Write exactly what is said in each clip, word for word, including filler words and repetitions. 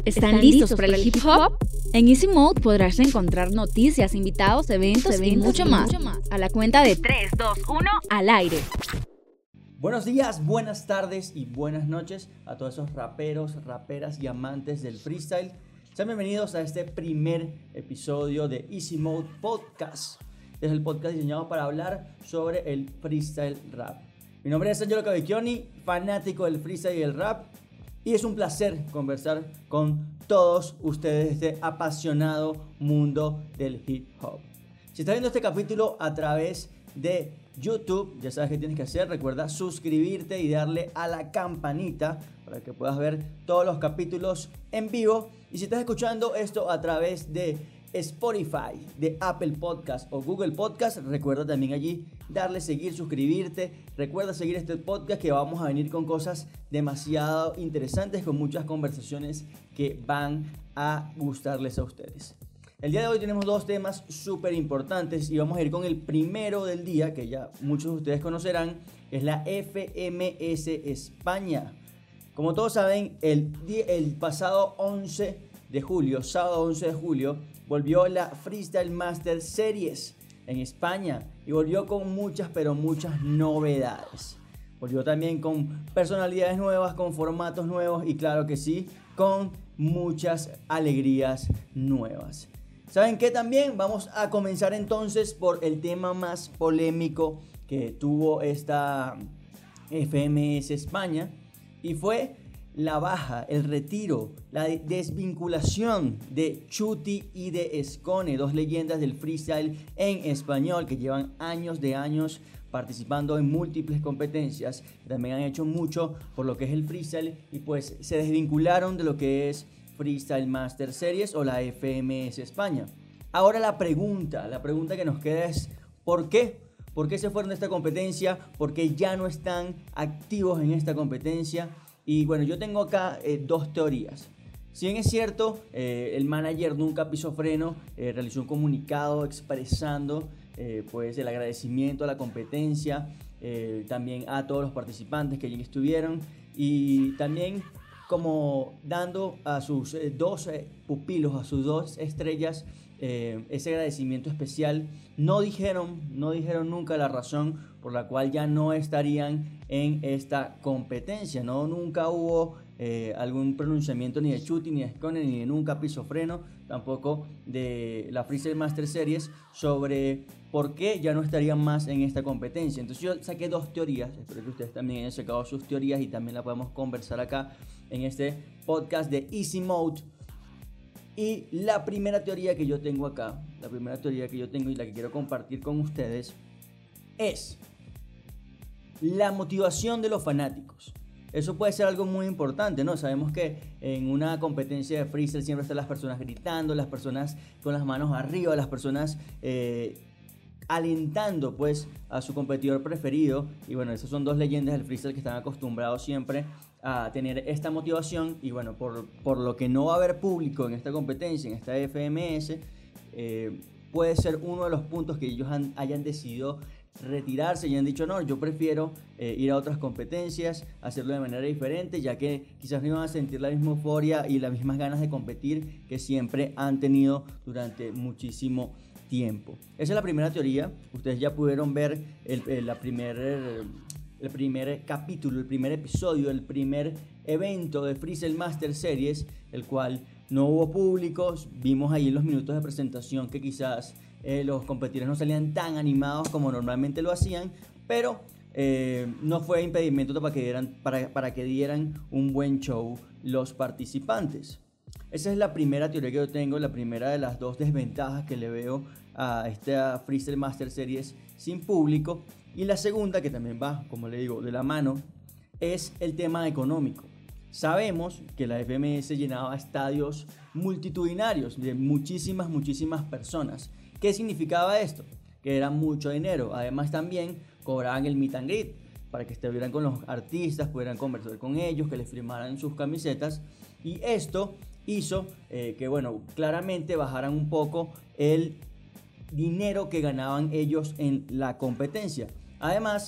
¿Están listos para el hip hop? En Easy Mode podrás encontrar noticias, invitados, eventos, eventos y, mucho, y más. mucho más. A la cuenta de tres, dos, uno, al aire. Buenos días, buenas tardes y buenas noches a todos esos raperos, raperas y amantes del freestyle. Sean bienvenidos a este primer episodio de Easy Mode Podcast. Es el podcast diseñado para hablar sobre el freestyle rap. Mi nombre es Angelo Cavicchioni, fanático del freestyle y el rap. Y es un placer conversar con todos ustedes de este apasionado mundo del hip hop. Si estás viendo este capítulo a través de YouTube, ya sabes qué tienes que hacer. Recuerda suscribirte y darle a la campanita para que puedas ver todos los capítulos en vivo. Y si estás escuchando esto a través de Spotify, de Apple Podcast o Google Podcast, recuerda también allí darle seguir, suscribirte. Recuerda seguir este podcast, que vamos a venir con cosas demasiado interesantes, con muchas conversaciones que van a gustarles a ustedes. El día de hoy tenemos dos temas súper importantes y vamos a ir con el primero del día, que ya muchos de ustedes conocerán, es la F M S España. Como todos saben, el, el pasado once de julio, sábado once de julio, volvió la Freestyle Master Series en España y volvió con muchas, pero muchas novedades. Volvió también con personalidades nuevas, con formatos nuevos y claro que sí, con muchas alegrías nuevas. ¿Saben qué? También vamos a comenzar entonces por el tema más polémico que tuvo esta F M S España, y fue la baja, el retiro, la desvinculación de Chuty y de Skone, dos leyendas del freestyle en español que llevan años de años participando en múltiples competencias. También han hecho mucho por lo que es el freestyle y pues se desvincularon de lo que es Freestyle Master Series o la F M S España. Ahora la pregunta, la pregunta que nos queda es ¿por qué? ¿Por qué se fueron de esta competencia? ¿Por qué ya no están activos en esta competencia? Y bueno, yo tengo acá eh, dos teorías. Si bien es cierto, eh, el manager nunca pisó freno, eh, realizó un comunicado expresando eh, pues el agradecimiento a la competencia, eh, también a todos los participantes que allí estuvieron y también como dando a sus eh, dos eh, pupilos, a sus dos estrellas, eh, ese agradecimiento especial. No dijeron, no dijeron nunca la razón por la cual ya no estarían en esta competencia. No, nunca hubo eh, algún pronunciamiento ni de Chuty, ni de Skone, ni de Nunca Piso Freno, tampoco de la Freestyle Master Series, sobre por qué ya no estarían más en esta competencia. Entonces yo saqué dos teorías, espero que ustedes también hayan sacado sus teorías y también la podemos conversar acá en este podcast de Easy Mode. Y la primera teoría que yo tengo acá, la primera teoría que yo tengo y la que quiero compartir con ustedes es la motivación de los fanáticos. Eso puede ser algo muy importante, ¿no? Sabemos que en una competencia de freestyle siempre están las personas gritando, las personas con las manos arriba, las personas eh, alentando pues a su competidor preferido. Y bueno, esas son dos leyendas del freestyle que están acostumbrados siempre a tener esta motivación. Y bueno, por, por lo que no va a haber público en esta competencia, en esta F M S, eh, puede ser uno de los puntos que ellos han, hayan decidido retirarse y han dicho no, yo prefiero eh, ir a otras competencias, hacerlo de manera diferente, ya que quizás no iban a sentir la misma euforia y las mismas ganas de competir que siempre han tenido durante muchísimo tiempo. Esa es la primera teoría. Ustedes ya pudieron ver el, el, la primer, el primer capítulo, el primer episodio, el primer evento de Freestyle Master Series, el cual no hubo públicos. Vimos ahí en los minutos de presentación que quizás Eh, los competidores no salían tan animados como normalmente lo hacían, pero eh, no fue impedimento para que, dieran, para, para que dieran un buen show los participantes. Esa es la primera teoría que yo tengo, la primera de las dos desventajas que le veo a esta Freestyle Master Series sin público. Y la segunda, que también va, como le digo, de la mano, es el tema económico. Sabemos que la F M S llenaba estadios multitudinarios de muchísimas, muchísimas personas. ¿Qué significaba esto? Que era mucho dinero. Además también cobraban el meet and greet para que estuvieran con los artistas, pudieran conversar con ellos, que les firmaran sus camisetas. Y esto hizo eh, que, bueno, claramente bajaran un poco el dinero que ganaban ellos en la competencia. Además,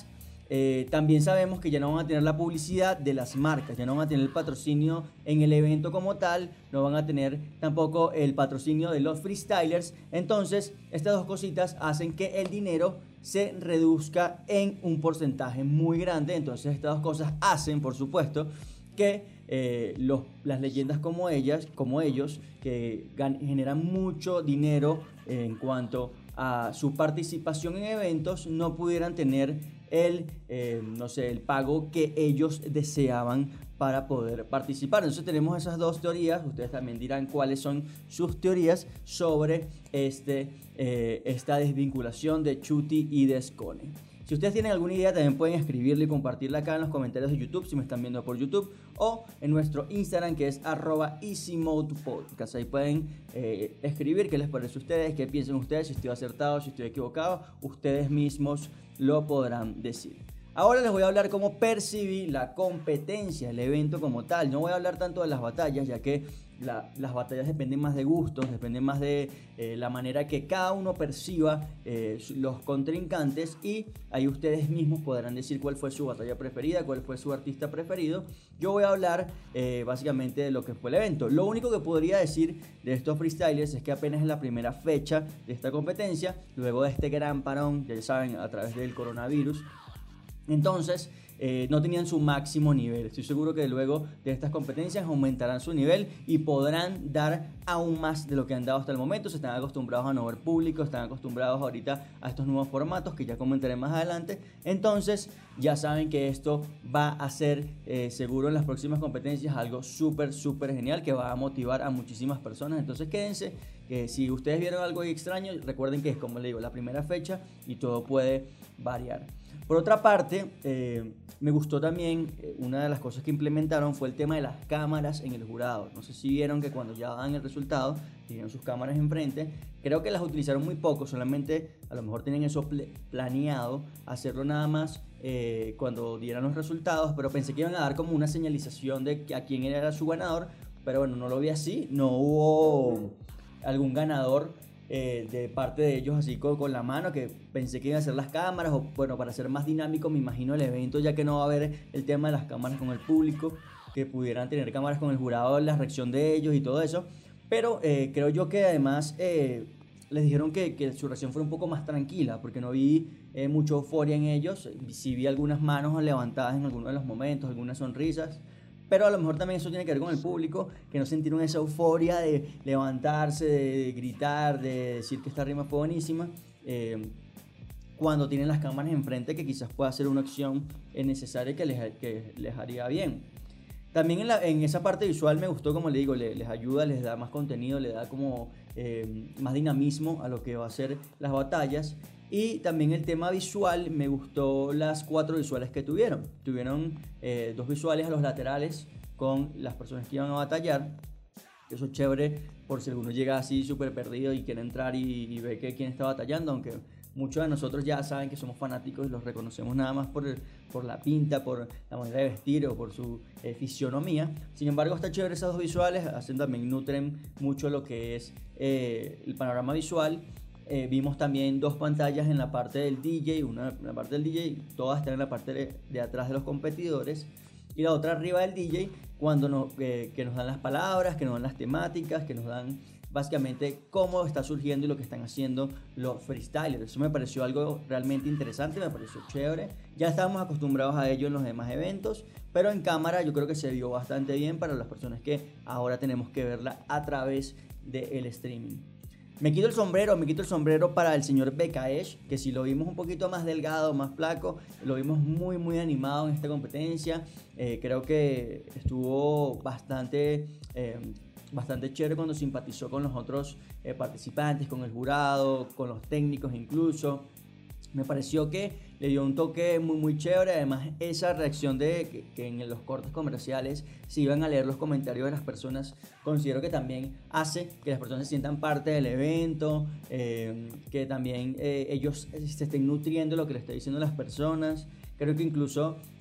Eh, también sabemos que ya no van a tener la publicidad de las marcas, ya no van a tener el patrocinio en el evento como tal, no van a tener tampoco el patrocinio de los freestylers. Entonces, estas dos cositas hacen que el dinero se reduzca en un porcentaje muy grande. Entonces, estas dos cosas hacen, por supuesto, que eh, los, las leyendas como ellas, como ellos, que gan- generan mucho dinero en cuanto a su participación en eventos, no pudieran tener el, eh, no sé, el pago que ellos deseaban para poder participar. Entonces tenemos esas dos teorías. Ustedes también dirán cuáles son sus teorías sobre este, eh, esta desvinculación de Chuty y de Skone. Si ustedes tienen alguna idea, también pueden escribirla y compartirla acá en los comentarios de YouTube, si me están viendo por YouTube, o en nuestro Instagram, que es arroba easymodepodcast. Ahí pueden eh, escribir qué les parece a ustedes, qué piensan ustedes, si estoy acertado, si estoy equivocado. Ustedes mismos lo podrán decir. Ahora les voy a hablar cómo percibí la competencia, el evento como tal. No voy a hablar tanto de las batallas, ya que la, las batallas dependen más de gustos, dependen más de eh, la manera que cada uno perciba eh, los contrincantes, y ahí ustedes mismos podrán decir cuál fue su batalla preferida, cuál fue su artista preferido. Yo voy a hablar eh, básicamente de lo que fue el evento. Lo único que podría decir de estos freestylers es que apenas es la primera fecha de esta competencia, luego de este gran parón, ya saben, a través del coronavirus. Entonces, eh, no tenían su máximo nivel. Estoy seguro que luego de estas competencias aumentarán su nivel y podrán dar aún más de lo que han dado hasta el momento. Se están acostumbrados a no ver público, están acostumbrados ahorita a estos nuevos formatos que ya comentaré más adelante. Entonces, ya saben que esto va a ser eh, seguro en las próximas competencias algo súper, súper genial, que va a motivar a muchísimas personas. Entonces, quédense, que si ustedes vieron algo extraño, recuerden que es, como les digo, la primera fecha y todo puede variar. Por otra parte, eh, me gustó también, eh, una de las cosas que implementaron fue el tema de las cámaras en el jurado. No sé si vieron que cuando ya dan el resultado, tenían sus cámaras enfrente. Creo que las utilizaron muy poco, solamente a lo mejor tienen eso planeado, hacerlo nada más eh, cuando dieran los resultados, pero pensé que iban a dar como una señalización de a quién era su ganador, pero bueno, no lo vi así, no hubo algún ganador Eh, de parte de ellos así con, con la mano, que pensé que iban a hacer las cámaras, o bueno, para hacer más dinámico me imagino el evento, ya que no va a haber el tema de las cámaras con el público, que pudieran tener cámaras con el jurado, la reacción de ellos y todo eso. Pero eh, creo yo que además eh, les dijeron que, que su reacción fue un poco más tranquila, porque no vi eh, mucha euforia en ellos. Sí vi algunas manos levantadas en algunos de los momentos, algunas sonrisas, pero a lo mejor también eso tiene que ver con el público, que no sintieron esa euforia de levantarse, de gritar, de decir que esta rima fue buenísima, eh, cuando tienen las cámaras enfrente, que quizás pueda ser una acción necesaria que les, que les haría bien. También en, la, en esa parte visual me gustó, como les digo, les, les ayuda, les da más contenido, les da como eh, más dinamismo a lo que va a ser las batallas. Y también el tema visual, me gustó las cuatro visuales que tuvieron. Tuvieron eh, dos visuales a los laterales con las personas que iban a batallar. Eso es chévere por si alguno llega así súper perdido y quiere entrar y, y ve que quién está batallando, aunque muchos de nosotros ya saben que somos fanáticos y los reconocemos nada más por, el, por la pinta, por la manera de vestir o por su eh, fisionomía. Sin embargo, está chévere esas dos visuales, hacen también, nutren mucho lo que es eh, el panorama visual. Eh, vimos también dos pantallas en la parte del D J, una en la parte del D J, todas están en la parte de, de atrás de los competidores, y la otra arriba del D J, cuando nos, eh, que nos dan las palabras, que nos dan las temáticas, que nos dan básicamente cómo está surgiendo y lo que están haciendo los freestylers. Eso me pareció algo realmente interesante, me pareció chévere. Ya estábamos acostumbrados a ello en los demás eventos, pero en cámara yo creo que se vio bastante bien para las personas que ahora tenemos que verla a través del streaming. Me quito el sombrero, me quito el sombrero para el señor Bekaesh, que si lo vimos un poquito más delgado, más flaco, lo vimos muy muy animado en esta competencia. Eh, creo que estuvo bastante, eh, bastante chévere cuando simpatizó con los otros eh, participantes, con el jurado, con los técnicos incluso. Me pareció que le dio un toque muy muy chévere. Además, esa reacción de que, que en los cortes comerciales se iban a leer los comentarios de las personas, considero que también hace que las personas se sientan parte del evento, eh, que también eh, ellos se estén nutriendo de lo que le está diciendo las personas. Creo que incluso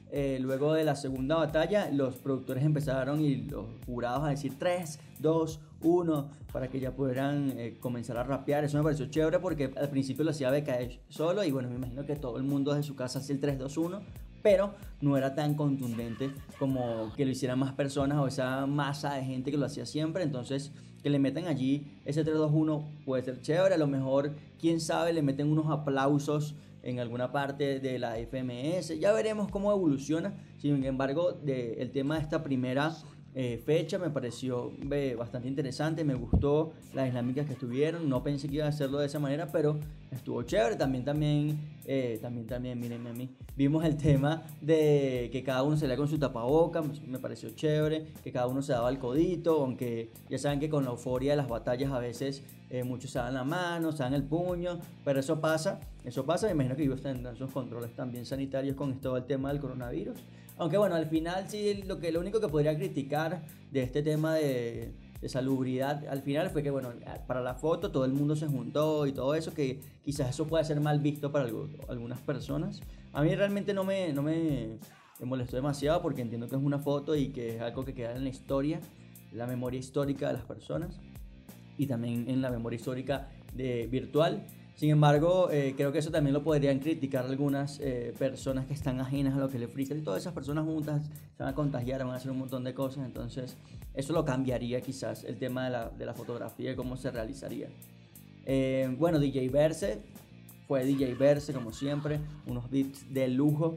eh, luego de la segunda batalla, los productores empezaron y los jurados a decir tres, dos, uno, para que ya pudieran eh, comenzar a rapear. Eso me pareció chévere porque al principio lo hacía B K E solo y bueno, me imagino que todo el mundo desde su casa hacía el tres, dos, uno, pero no era tan contundente como que lo hicieran más personas o esa masa de gente que lo hacía siempre. Entonces, que le metan allí ese tres, dos, uno puede ser chévere. A lo mejor, quién sabe, le meten unos aplausos en alguna parte de la F M S. Ya veremos cómo evoluciona. Sin embargo, de, el tema de esta primera eh, fecha me pareció eh, bastante interesante. Me gustó las dinámicas que estuvieron. No pensé que iba a hacerlo de esa manera, pero estuvo chévere. También, también, eh, también, también, mírenme a mí. Vimos el tema de que cada uno salía con su tapaboca. Me pareció chévere. Que cada uno se daba el codito. Aunque ya saben que con la euforia de las batallas a veces eh, muchos se dan la mano, se dan el puño. Pero eso pasa. Eso pasa. Me imagino que ellos tendrán sus controles también sanitarios con todo el tema del coronavirus. Aunque bueno, al final sí, lo, que, lo único que podría criticar de este tema de, de salubridad al final fue que bueno, para la foto todo el mundo se juntó y todo eso, que quizás eso pueda ser mal visto para algo, algunas personas. A mí realmente no me, no me, me molestó demasiado porque entiendo que es una foto y que es algo que queda en la historia, la memoria histórica de las personas y también en la memoria histórica de, virtual. Sin embargo, eh, creo que eso también lo podrían criticar algunas eh, personas que están ajenas a lo que es el freestyle. Y todas esas personas juntas se van a contagiar, van a hacer un montón de cosas. Entonces, eso lo cambiaría quizás el tema de la, de la fotografía y cómo se realizaría. Eh, bueno, D J Verse, fue D J Verse como siempre, unos beats de lujo.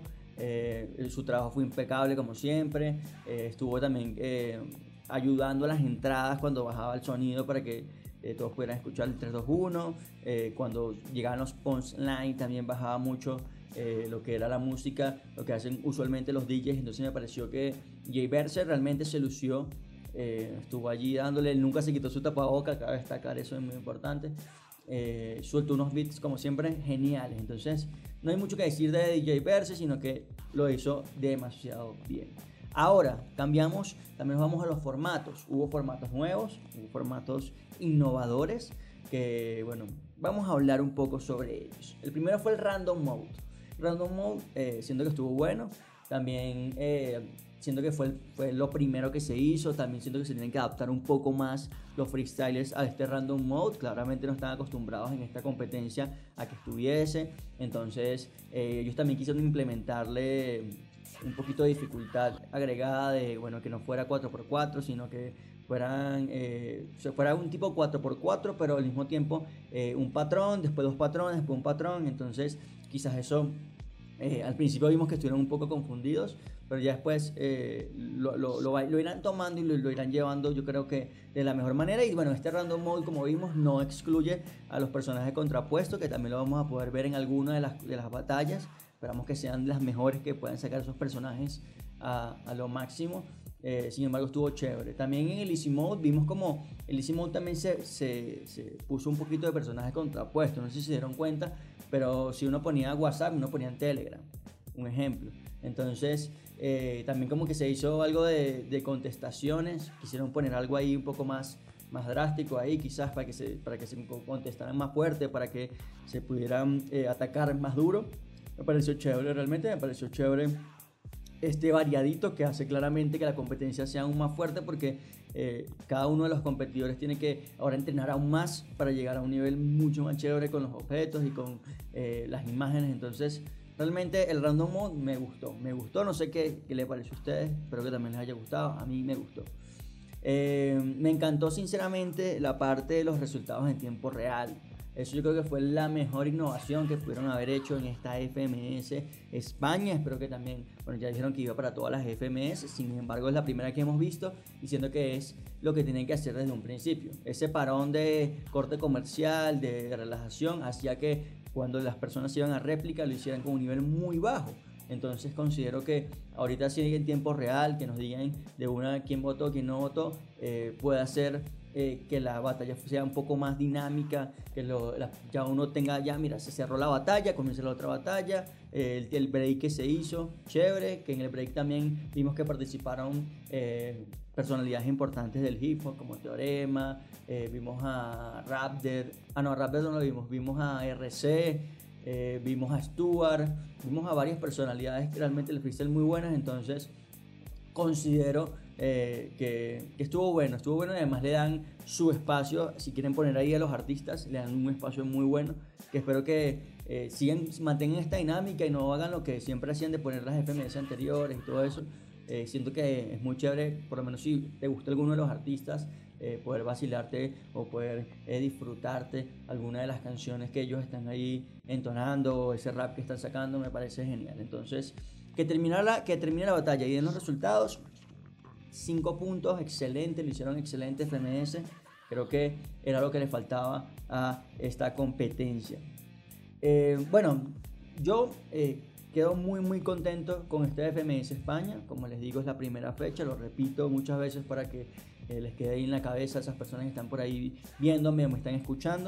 Eh, su trabajo fue impecable como siempre. Eh, estuvo también eh, ayudando a las entradas cuando bajaba el sonido para que Eh, todos pudieran escuchar el tres, dos, uno. Eh, cuando llegaban los punchline también bajaba mucho eh, lo que era la música, lo que hacen usualmente los D Js. Entonces me pareció que Jay Verse realmente se lució, eh, estuvo allí dándole, él nunca se quitó su tapaboca, cabe destacar, eso es muy importante. Eh, sueltó unos beats como siempre geniales. Entonces no hay mucho que decir de D J Verse, sino que lo hizo demasiado bien. Ahora cambiamos, también nos vamos a los formatos. Hubo formatos nuevos, hubo formatos innovadores que, bueno, vamos a hablar un poco sobre ellos. El primero fue el Random Mode. Random Mode, eh, siento que estuvo bueno. También eh, siento que fue, fue lo primero que se hizo. También siento que se tienen que adaptar un poco más los freestylers a este Random Mode. Claramente no están acostumbrados en esta competencia a que estuviese. Entonces eh, ellos también quisieron implementarle un poquito de dificultad agregada de, bueno, que no fuera cuatro por cuatro, sino que fueran, eh, fuera un tipo cuatro por cuatro, pero al mismo tiempo eh, un patrón, después dos patrones, después un patrón. Entonces quizás eso, eh, al principio vimos que estuvieron un poco confundidos, pero ya después eh, lo, lo, lo, lo irán tomando y lo, lo irán llevando, yo creo que de la mejor manera. Y bueno, este Random Mode, como vimos, no excluye a los personajes contrapuestos, que también lo vamos a poder ver en alguna de las, de las batallas. Esperamos que sean las mejores, que puedan sacar esos personajes a, a lo máximo. Eh, sin embargo, estuvo chévere. También en el Easy Mode vimos como el Easy Mode también se, se, se puso un poquito de personajes contrapuestos. No sé si se dieron cuenta, pero si uno ponía WhatsApp, uno ponía en Telegram, un ejemplo. Entonces eh, también como que se hizo algo de, de contestaciones. Quisieron poner algo ahí un poco más, más drástico ahí, quizás para que se, para que se contestaran más fuerte, para que se pudieran eh, atacar más duro. Me pareció chévere, realmente me pareció chévere este variadito que hace claramente que la competencia sea aún más fuerte, porque eh, cada uno de los competidores tiene que ahora entrenar aún más para llegar a un nivel mucho más chévere con los objetos y con eh, las imágenes. Entonces realmente el Random Mode me gustó, me gustó, no sé qué, qué le pareció a ustedes, espero que también les haya gustado, a mí me gustó. Eh, me encantó sinceramente la parte de los resultados en tiempo real. Eso yo creo que fue la mejor innovación que pudieron haber hecho en esta F M S España. Espero que también, bueno, ya dijeron que iba para todas las F M S, sin embargo es la primera que hemos visto, diciendo que es lo que tienen que hacer desde un principio. Ese parón de corte comercial, de relajación, hacía que cuando las personas iban a réplica lo hicieran con un nivel muy bajo. Entonces considero que ahorita sí en tiempo real, que nos digan de una quién votó, quién no votó, eh, puede hacer eh, que la batalla sea un poco más dinámica, que lo, la, ya uno tenga, ya mira, se cerró la batalla, comienza la otra batalla, eh, el, el break que se hizo, chévere, que en el break también vimos que participaron eh, personalidades importantes del hip hop como Teorema, eh, vimos a Raptor, ah no, a Raptor no lo vimos, vimos a R C, eh, vimos a Stuart, vimos a varias personalidades realmente del freestyle muy buenas, entonces considero eh, que, que estuvo bueno, estuvo bueno y además le dan su espacio. Si quieren poner ahí a los artistas, le dan un espacio muy bueno, que espero que eh, sigan, mantengan esta dinámica y no hagan lo que siempre hacían de poner las F M S anteriores y todo eso. Eh, siento que es muy chévere, por lo menos si te gusta alguno de los artistas, eh, poder vacilarte o poder eh, disfrutarte alguna de las canciones que ellos están ahí entonando o ese rap que están sacando, me parece genial. Entonces, que termine la, que termine la batalla y den los resultados. Cinco puntos, excelente, lo hicieron excelente F M S. Creo que era lo que le faltaba a esta competencia. Eh, bueno, yo eh, quedo muy muy contento con este F M S España. Como les digo, es la primera fecha, lo repito muchas veces para que eh, les quede ahí en la cabeza a esas personas que están por ahí viéndome o me están escuchando.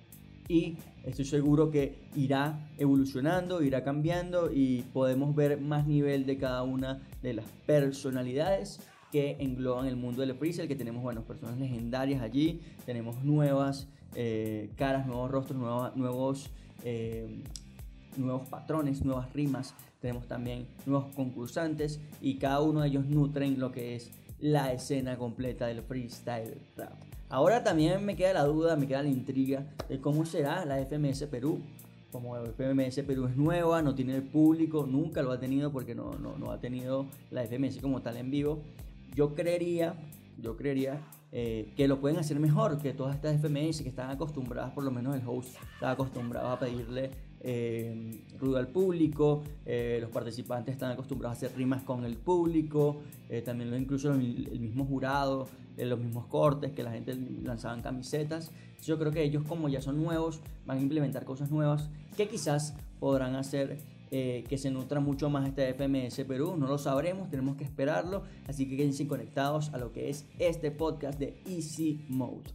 Y estoy seguro que irá evolucionando, irá cambiando y podemos ver más nivel de cada una de las personalidades que engloban el mundo del freestyle, que tenemos, bueno, personas legendarias allí, tenemos nuevas eh, caras, nuevos rostros, nueva, nuevos, eh, nuevos patrones, nuevas rimas, tenemos también nuevos concursantes y cada uno de ellos nutren lo que es la escena completa del freestyle rap. Ahora también me queda la duda, me queda la intriga de cómo será la F M S Perú. Como F M S Perú es nueva, no tiene el público, nunca lo ha tenido porque no, no, no ha tenido la F M S como tal en vivo. Yo creería, yo creería eh, que lo pueden hacer mejor que todas estas F M S que están acostumbradas, por lo menos el host está acostumbrado a pedirle eh, ruido al público, eh, los participantes están acostumbrados a hacer rimas con el público, eh, también incluso el, el mismo jurado, eh, los mismos cortes que la gente lanzaban camisetas. Yo creo que ellos, como ya son nuevos, van a implementar cosas nuevas que quizás podrán hacer eh, que se nutra mucho más este F M S Perú. No lo sabremos, tenemos que esperarlo, así que quédense conectados a lo que es este podcast de Easy Mode.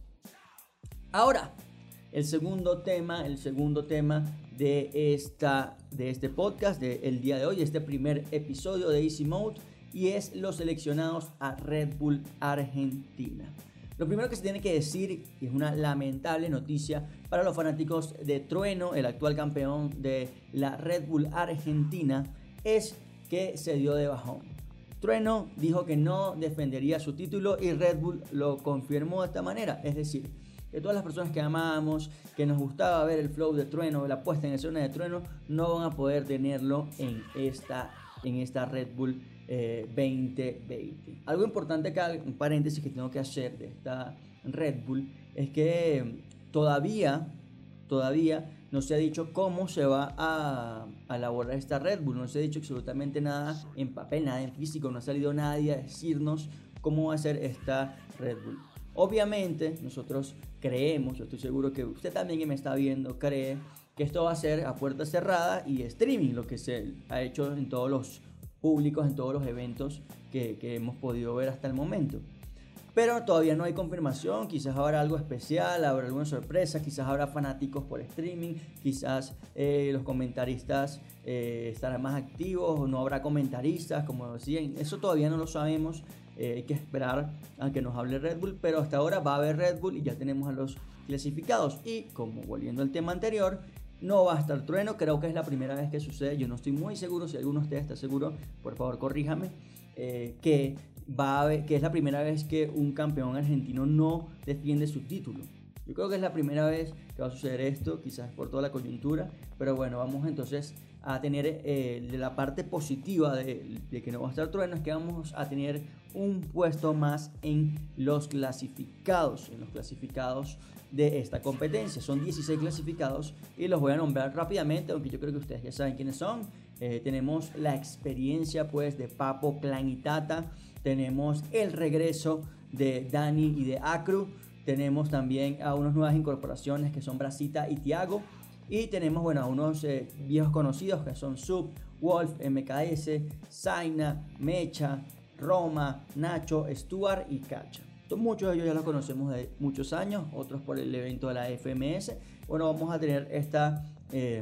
Ahora, el segundo tema, el segundo tema de, esta, de este podcast del día de hoy, este primer episodio de Easy Mode, y es los seleccionados a Red Bull Argentina. Lo primero que se tiene que decir, y es una lamentable noticia para los fanáticos de Trueno, el actual campeón de la Red Bull Argentina, es que se dio de bajón. Trueno dijo que no defendería su título y Red Bull lo confirmó de esta manera, es decir, que todas las personas que amamos, que nos gustaba ver el flow de Trueno, la puesta en escena de Trueno, no van a poder tenerlo en esta, en esta Red Bull eh, veinte veinte. Algo importante acá, un paréntesis que tengo que hacer de esta Red Bull, es que todavía, todavía no se ha dicho cómo se va a, a elaborar esta Red Bull, no se ha dicho absolutamente nada en papel, nada en físico, no ha salido nadie a decirnos cómo va a ser esta Red Bull. Obviamente nosotros creemos, yo estoy seguro que usted también que me está viendo cree que esto va a ser a puerta cerrada y streaming, lo que se ha hecho en todos los públicos, en todos los eventos que, que hemos podido ver hasta el momento. Pero todavía no hay confirmación, quizás habrá algo especial, habrá alguna sorpresa, quizás habrá fanáticos por streaming, quizás eh, los comentaristas eh, estarán más activos o no habrá comentaristas, como decían, eso todavía no lo sabemos. Eh, hay que esperar a que nos hable Red Bull, pero hasta ahora va a haber Red Bull y ya tenemos a los clasificados. Y como volviendo al tema anterior, no va a estar Trueno, creo que es la primera vez que sucede, yo no estoy muy seguro, si alguno de ustedes está seguro, por favor corríjame, eh, que, va a haber, que es la primera vez que un campeón argentino no defiende su título. Yo creo que es la primera vez que va a suceder esto, quizás por toda la coyuntura, pero bueno, vamos entonces a tener eh, de la parte positiva de, de que no va a estar Trueno, es que vamos a tener un puesto más en los clasificados, en los clasificados de esta competencia. Son dieciséis clasificados y los voy a nombrar rápidamente, aunque yo creo que ustedes ya saben quiénes son. Eh, tenemos la experiencia pues de Papo, Clan y Tata, tenemos el regreso de Dani y de Acru, tenemos también a unas nuevas incorporaciones que son Brasita y Tiago. Y tenemos, bueno, a unos eh, viejos conocidos que son Sub, Wolf, M K S, Zaina, Mecha, Roma, Nacho, Stuart y Cacha. Entonces, muchos de ellos ya los conocemos de muchos años, otros por el evento de la F M S. Bueno, vamos a tener esta eh,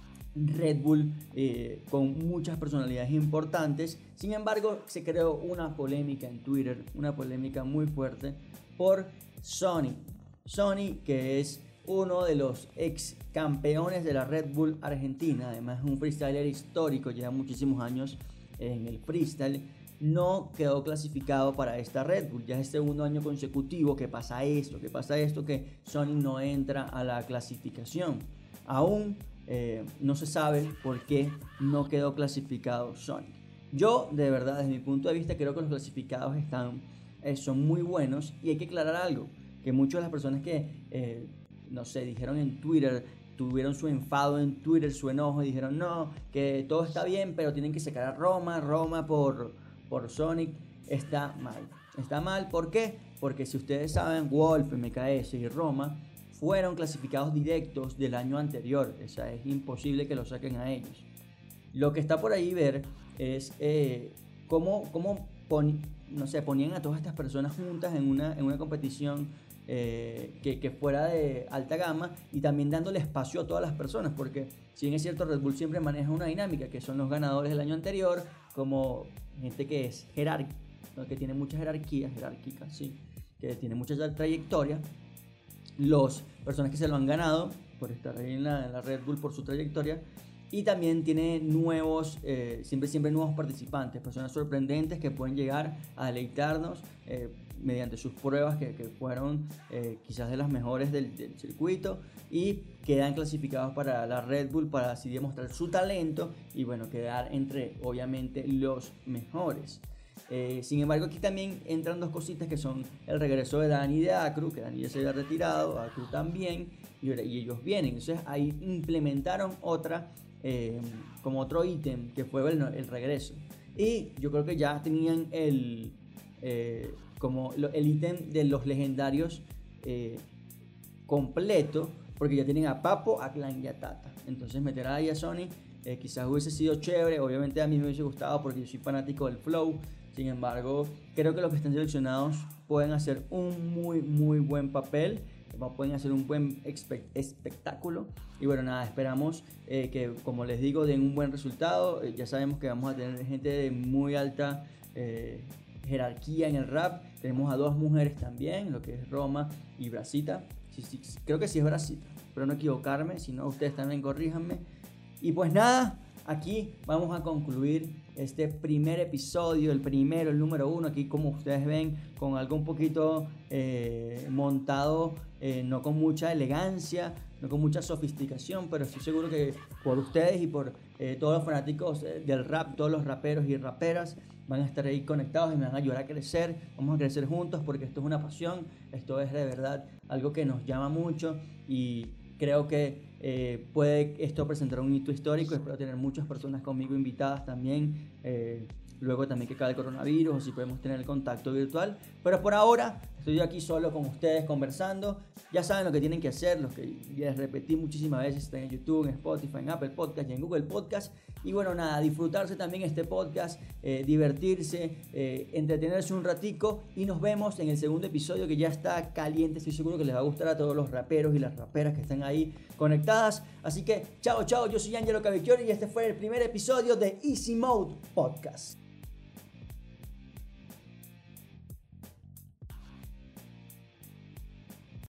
Red Bull eh, con muchas personalidades importantes. Sin embargo, se creó una polémica en Twitter, una polémica muy fuerte por Sony. Sony, que es uno de los ex campeones de la Red Bull Argentina, además un freestyler histórico, lleva muchísimos años en el freestyle, no quedó clasificado para esta Red Bull. Ya es el segundo año consecutivo que pasa esto, que pasa esto, que Sonic no entra a la clasificación. Aún eh, no se sabe por qué no quedó clasificado Sonic. Yo, de verdad, desde mi punto de vista, creo que los clasificados están, eh, son muy buenos, y hay que aclarar algo, que muchas de las personas que, eh, no sé, dijeron en Twitter, tuvieron su enfado en Twitter, su enojo, y dijeron, no, que todo está bien, pero tienen que sacar a Roma, Roma por, por Sonic. Está mal. Está mal, ¿por qué? Porque si ustedes saben, Wolf, M K S y Roma fueron clasificados directos del año anterior. O sea, es imposible que lo saquen a ellos. Lo que está por ahí ver es eh, cómo, cómo pon, no sé, ponían a todas estas personas juntas en una, en una competición eh, que, que fuera de alta gama, y también dándole espacio a todas las personas, porque si bien es cierto, Red Bull siempre maneja una dinámica, que son los ganadores del año anterior, como gente que es jerárquica, ¿no? Que tiene mucha jerarquía, jerárquica, sí, que tiene mucha trayectoria. Los personas que se lo han ganado por estar ahí en la, en la Red Bull, por su trayectoria, y también tiene nuevos, eh, siempre, siempre nuevos participantes, personas sorprendentes que pueden llegar a deleitarnos eh, mediante sus pruebas que, que fueron eh, quizás de las mejores del, del circuito, y quedan clasificados para la Red Bull para así demostrar su talento y bueno, quedar entre obviamente los mejores. Eh, sin embargo, aquí también entran dos cositas, que son el regreso de Dani y de Acru, que Dani ya se había retirado, Acru también, y, y ellos vienen. Entonces ahí implementaron otra, eh, como otro ítem, que fue el, el regreso. Y yo creo que ya tenían el, eh, como lo, el ítem de los legendarios eh, completo, porque ya tienen a Papo, a Clan y a Tata. Entonces meter ahí a Sony eh, quizás hubiese sido chévere. Obviamente a mí me hubiese gustado porque yo soy fanático del flow. Sin embargo, creo que los que están seleccionados pueden hacer un muy muy buen papel, pueden hacer un buen espectáculo. Y bueno, nada, esperamos eh, que, como les digo, den un buen resultado. Eh, ya sabemos que vamos a tener gente de muy alta eh, jerarquía en el rap. Tenemos a dos mujeres también, lo que es Roma y Brasita. Sí, sí, creo que sí es Brasita, pero no equivocarme, si no ustedes también corríjanme. Y pues nada, aquí vamos a concluir este primer episodio, el primero, el número uno. Aquí, como ustedes ven, con algo un poquito eh, montado, eh, no con mucha elegancia, no con mucha sofisticación, pero estoy seguro que por ustedes y por eh, todos los fanáticos del rap, todos los raperos y raperas, van a estar ahí conectados y me van a ayudar a crecer. Vamos a crecer juntos, porque esto es una pasión, esto es de verdad algo que nos llama mucho, y creo que eh, puede esto presentar un hito histórico. Espero tener muchas personas conmigo invitadas también, eh, luego también que acabe el coronavirus, o si podemos tener el contacto virtual. Pero por ahora estoy aquí solo con ustedes conversando. Ya saben lo que tienen que hacer, los que les repetí muchísimas veces, están en YouTube, en Spotify, en Apple Podcast y en Google Podcast. Y bueno, nada, disfrutarse también este podcast, eh, divertirse, eh, entretenerse un ratico, y nos vemos en el segundo episodio, que ya está caliente. Estoy seguro que les va a gustar a todos los raperos y las raperas que están ahí conectadas. Así que chao, chao, yo soy Angelo Cavicchioli y este fue el primer episodio de Easy Mode Podcast.